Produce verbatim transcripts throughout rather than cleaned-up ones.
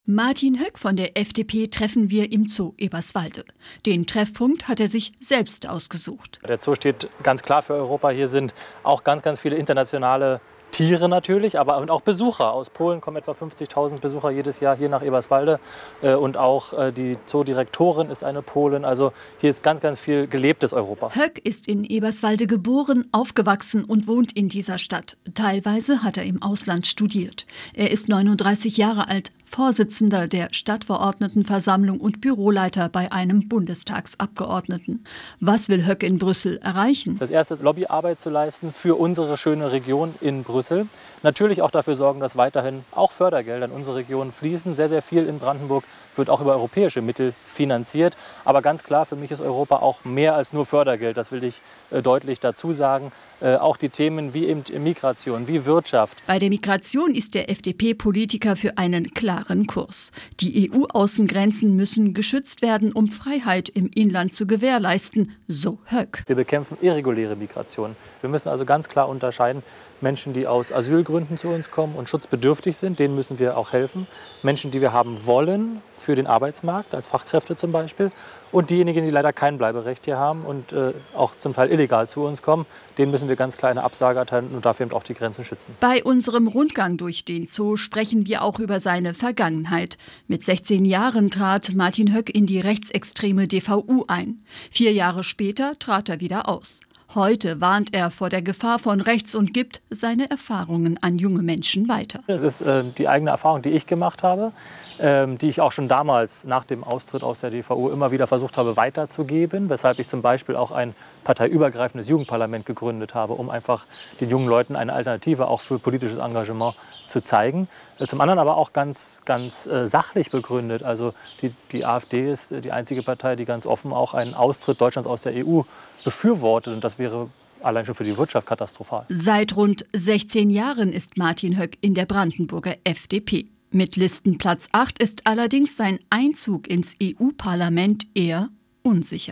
Martin Höck von der F D P treffen wir im Zoo Eberswalde. Den Treffpunkt hat er sich selbst ausgesucht. Der Zoo steht ganz klar für Europa. Hier sind auch ganz, ganz viele internationale Tiere natürlich, aber auch Besucher. Aus Polen kommen etwa fünfzigtausend Besucher jedes Jahr hier nach Eberswalde. Und auch die Zoodirektorin ist eine Polin. Also hier ist ganz, ganz viel gelebtes Europa. Höck ist in Eberswalde geboren, aufgewachsen und wohnt in dieser Stadt. Teilweise hat er im Ausland studiert. Er ist neununddreißig Jahre alt, Vorsitzender der Stadtverordnetenversammlung und Büroleiter bei einem Bundestagsabgeordneten. Was will Höck in Brüssel erreichen? Das erste ist Lobbyarbeit zu leisten für unsere schöne Region in Brüssel. Natürlich auch dafür sorgen, dass weiterhin auch Fördergelder in unsere Region fließen. Sehr, sehr viel in Brandenburg wird auch über europäische Mittel finanziert. Aber ganz klar, für mich ist Europa auch mehr als nur Fördergeld. Das will ich äh, deutlich dazu sagen. Äh, auch die Themen wie eben Migration, wie Wirtschaft. Bei der Migration ist der F D P-Politiker für einen klaren Kurs. Die E U-Außengrenzen müssen geschützt werden, um Freiheit im Inland zu gewährleisten, so Höck. Wir bekämpfen irreguläre Migration. Wir müssen also ganz klar unterscheiden, Menschen, die aus Asylgründen zu uns kommen und schutzbedürftig sind, denen müssen wir auch helfen. Menschen, die wir haben wollen für den Arbeitsmarkt, als Fachkräfte zum Beispiel. Und diejenigen, die leider kein Bleiberecht hier haben und äh, auch zum Teil illegal zu uns kommen, denen müssen wir ganz klar eine Absage erteilen und dafür eben auch die Grenzen schützen. Bei unserem Rundgang durch den Zoo sprechen wir auch über seine Vergangenheit. Mit sechzehn Jahren trat Martin Höck in die rechtsextreme D V U ein. Vier Jahre später trat er wieder aus. Heute warnt er vor der Gefahr von rechts und gibt seine Erfahrungen an junge Menschen weiter. Das ist äh, die eigene Erfahrung, die ich gemacht habe, ähm, die ich auch schon damals nach dem Austritt aus der D V U immer wieder versucht habe weiterzugeben, weshalb ich zum Beispiel auch ein parteiübergreifendes Jugendparlament gegründet habe, um einfach den jungen Leuten eine Alternative auch für politisches Engagement zu zeigen. Zum anderen aber auch ganz, ganz äh, sachlich begründet. Also die, die AfD ist die einzige Partei, die ganz offen auch einen Austritt Deutschlands aus der E U befürwortet. Und das wäre allein schon für die Wirtschaft katastrophal. Seit rund sechzehn Jahren ist Martin Höck in der Brandenburger F D P. Mit Listenplatz acht ist allerdings sein Einzug ins E U-Parlament eher unsicher.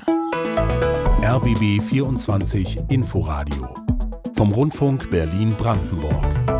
R B B vierundzwanzig Inforadio vom Rundfunk Berlin-Brandenburg.